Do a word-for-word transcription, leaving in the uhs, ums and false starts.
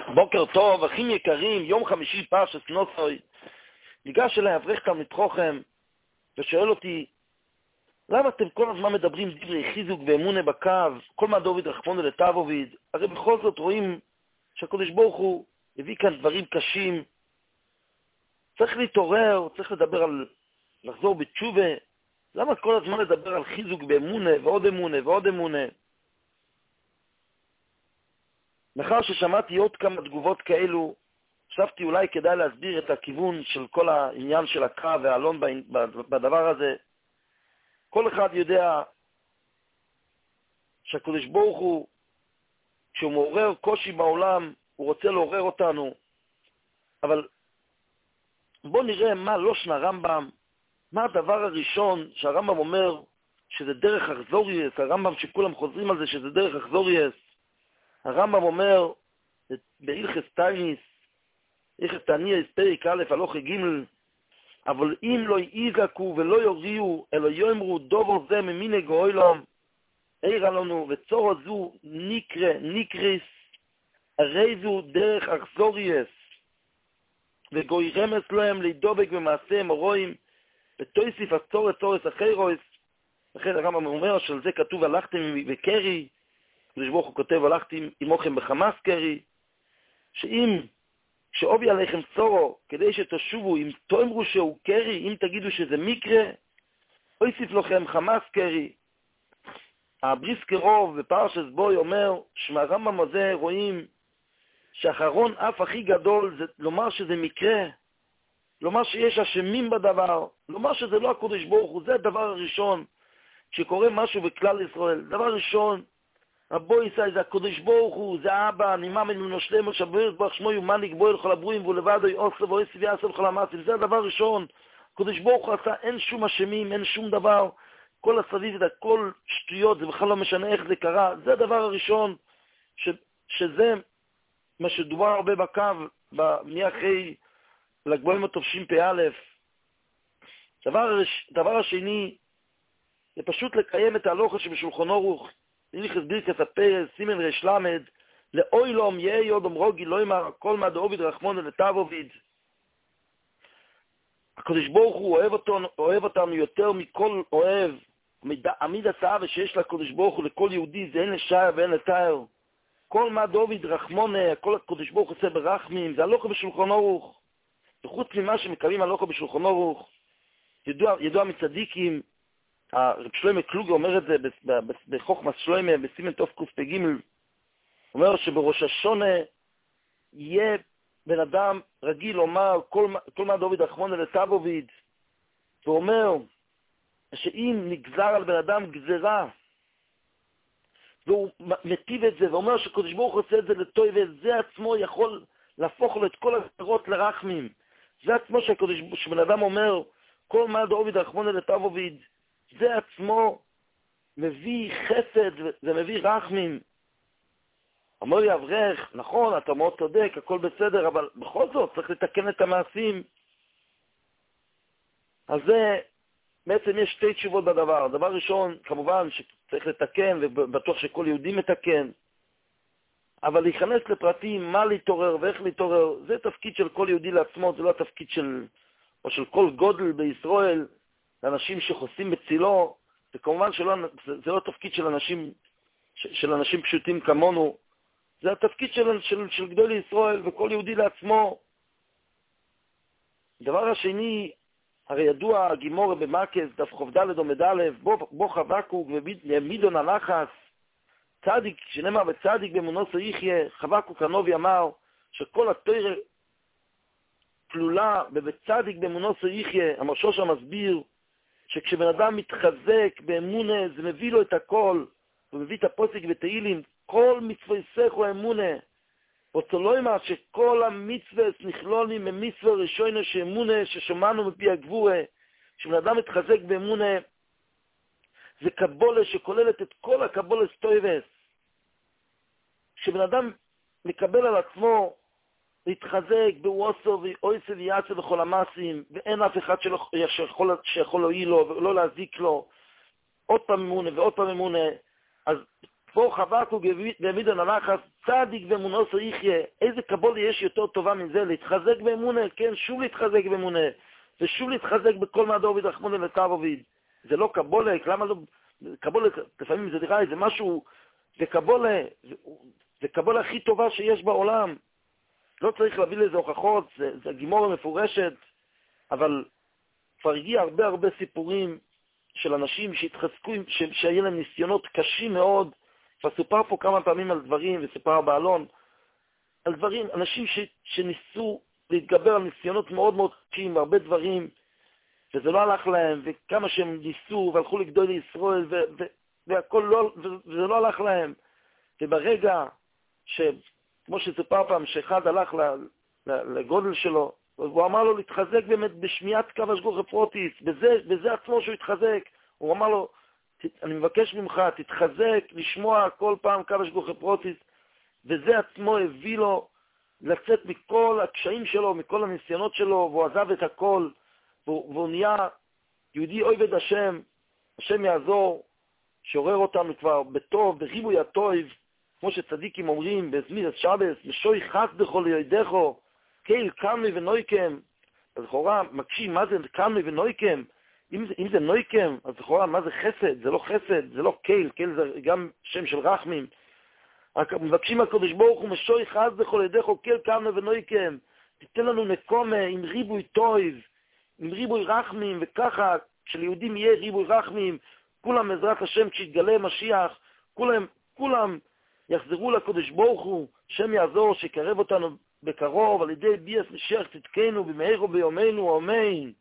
בוקר טוב, אחים יקרים, יום חמישי פרשת נוסוי. ניגש אליי אברך תלמיד חכם ושואל אותי, למה אתם כל הזמן מדברים דברי חיזוק ואמונה בקו, כל מה דוד רחמנא ליטב? הרי בכל זאת רואים שהקדוש ברוך הוא הביא כאן דברים קשים. צריך להתעורר, צריך לדבר על לחזור בתשובה. למה כל הזמן לדבר על חיזוק באמונה ועוד אמונה ועוד אמונה? לאחר ששמעתי עוד כמה תגובות כאלו, חשבתי אולי כדאי להסביר את הכיוון של כל העניין של הקרא והעלון בדבר הזה. כל אחד יודע שהקדוש ברוך הוא, כשהוא מעורר קושי בעולם, הוא רוצה לעורר אותנו. אבל בוא נראה מה לושן הרמב"ם, מה הדבר הראשון שהרמב"ם אומר שזה דרך אכזוריוס, הרמב"ם שכולם חוזרים על זה שזה דרך אכזוריוס. הרמב"ם אומר בהלכות תענית, הלכות תענית פרק א' הלכה ג', אבל אם לא יזעקו ולא יוריעו אלא יאמרו דובר זה ממנהג העולם, עירה לנו וצורה זו נקרא נקריס, הרי זו דרך אכזוריוס, וגוי רמז להם להידבק במעשיהם הרואים, ותוסיף הצורת צורס אחרוס. לכן הרמב"ם אומר שעל זה כתוב הלכתם בקרי, הקדוש ברוך הוא כותב הלכתם עמוכם בחמאס קרי, שאם שאובי עליכם צורו, כדי שתשובו, אם תאמרו שהוא קרי, אם תגידו שזה מקרה, אוסיף לכם חמאס קרי. הבריסקרוב בפרשת בוי אומר שמהרמב"ם הזה רואים שאחרון אף הכי גדול זה לומר שזה מקרה, לומר שיש אשמים בדבר, לומר שזה לא הקדוש ברוך הוא. זה הדבר הראשון שקורה משהו בכלל ישראל. דבר ראשון, רבו ישראל זה הקדוש ברוך הוא, זה האבא, נמאמן ונושלם ושבורת ברך שמו יומן לגבוה לכל הברואים ולבד יעשה ועשה ויעשה לכל המעשים. זה הדבר הראשון. הקדוש ברוך הוא עשה, אין שום אשמים, אין שום דבר. כל הסביב זה הכל שטויות, זה בכלל לא משנה איך זה קרה. זה הדבר הראשון, ש, שזה מה שדובר הרבה בקו, מאחרי לגבוהים התופשים פ"א. דבר, דבר השני, זה פשוט לקיים את ההלכה שבשולחן ערוך, הלכות ברכת הפרס, סימן רש למד, לאוילום יהיה יודום רוגי, לא יאמר כל מה דעובד רחמנא ליטב. הקדוש ברוך הוא אוהב אותנו, אוהב אותנו יותר מכל אוהב. עמיד הצעה שיש לקדוש ברוך הוא לכל יהודי, זה אין לשער ואין לתאר. כל מה דעובד רחמנא, כל הקדוש ברוך הוא עושה ברחמים, זה הלכה בשולחן ערוך. וחוץ ממה שמקיימים הלכה בשולחן ערוך, ידוע, ידוע מצדיקים, הרב שלמה קלוגר אומר את זה בחוכמת שלמה, בסימן תוף קפ"ג, אומר שבראש השונה יהיה בן אדם רגיל לומר כל, כל מה דעובד רחמנא ליטב, ואומר שאם נגזר על בן אדם גזרה, והוא מטיב את זה, ואומר שקדוש ברוך הוא עושה את זה לטוב, וזה עצמו יכול להפוך לו את כל הגזרות לרחמים. זה עצמו שהקדוש, שבן אדם אומר כל מה דעובד רחמנא ליטב, זה עצמו מביא חסד, זה מביא רחמים. אומר לי אברך, נכון, אתה מאוד צודק, הכל בסדר, אבל בכל זאת צריך לתקן את המעשים. אז זה, בעצם יש שתי תשובות בדבר. דבר ראשון, כמובן שצריך לתקן, ובטוח שכל יהודי מתקן. אבל להיכנס לפרטים, מה להתעורר ואיך להתעורר, זה תפקיד של כל יהודי לעצמו, זה לא התפקיד של, או של כל גודל בישראל, לאנשים שחוסים בצילו, וכמובן שלא, זה, זה לא תפקיד של אנשים, של אנשים פשוטים כמונו, זה התפקיד של, של, של גדול ישראל וכל יהודי לעצמו. דבר השני, הרי ידוע הגימורה במקס, דף ח"ד עמוד א', בו, בו חבקוק ומידון הנחס, צדיק, שנאמר וצדיק באמונתו יחיה, חבקוק הנביא אמר שכל התורה כלולה בצדיק באמונתו יחיה. המרשוש המסביר שכשבן אדם מתחזק באמונה, זה מביא לו את הכל, הוא מביא את הפוסק בתהילים, כל מצווה סכו האמונה. רוצה לא אמר שכל המצווה נכלולים ממצווה ראשונה שאמונה ששמענו מפי הגבורה. כשבן אדם מתחזק באמונה, זה קבולה שכוללת את כל הקבולה סטויבס. כשבן אדם מקבל על עצמו להתחזק בווסו ואויסו ויעצה בכל המעשים, ואין אף אחד שיכול, שיכול להועיל לו ולא להזיק לו, עוד פעם אמונה ועוד פעם אמונה, אז פה חבק והעמיד הנחס, צדיק ואמונו יחיה. איזה קבולה יש יותר טובה מזה? להתחזק באמונה, כן, שוב להתחזק באמונה, ושוב להתחזק בכל מהדור ודרחמונה לתו עביד. זה לא קבולה, למה לא? קבולה, לפעמים זה נראה, זה משהו, זה קבולה, זה, זה קבולה הכי טובה שיש בעולם. לא צריך להביא לזה הוכחות, זה, זה גימורה מפורשת, אבל כבר הגיע הרבה הרבה סיפורים של אנשים שהתחזקו, שהיו להם ניסיונות קשים מאוד, וסופר פה כמה פעמים על דברים, וסופר בעלון, על דברים, אנשים ש, שניסו להתגבר על ניסיונות מאוד מאוד קשים, והרבה דברים, וזה לא הלך להם, וכמה שהם ניסו, והלכו לגדול לישראל, ו, ו, והכל לא, וזה לא הלך להם. וברגע ש, כמו שסופר פעם, שאחד הלך לגודל שלו, הוא אמר לו להתחזק באמת בשמיעת קו השגוח פרוטיס, בזה, בזה עצמו שהוא התחזק. הוא אמר לו, אני מבקש ממך, תתחזק, לשמוע כל פעם קו השגוח פרוטיס, וזה עצמו הביא לו לצאת מכל הקשיים שלו, מכל הניסיונות שלו, והוא עזב את הכל, והוא, והוא נהיה יהודי אוהב השם, השם יעזור, שעורר אותנו כבר בטוב, בריבוי הטוב, כמו שצדיקים אומרים, בזמירת שבס, משוי חס בכל ידךו, קייל קמי ונויקם. אז לכאורה מקשים, מה זה קמי ונויקם? אם זה, אם זה נויקם, אז לכאורה מה זה חסד? זה לא חסד, זה לא קייל, קייל זה גם שם של רחמים. מבקשים הקדוש ברוך הוא, משוי חס בכל ידךו, קייל קמי ונויקם. תיתן לנו נקומה עם ריבוי טוב, עם ריבוי רחמים, וככה כשליהודים יהיה ריבוי רחמים, כולם בעזרת השם כשיתגלה משיח, כולם, כולם יחזרו לקדוש ברוך הוא, שם יעזור שיקרב אותנו בקרוב, על ידי ביאס משיח צדקנו במהרה ביומנו, אמן.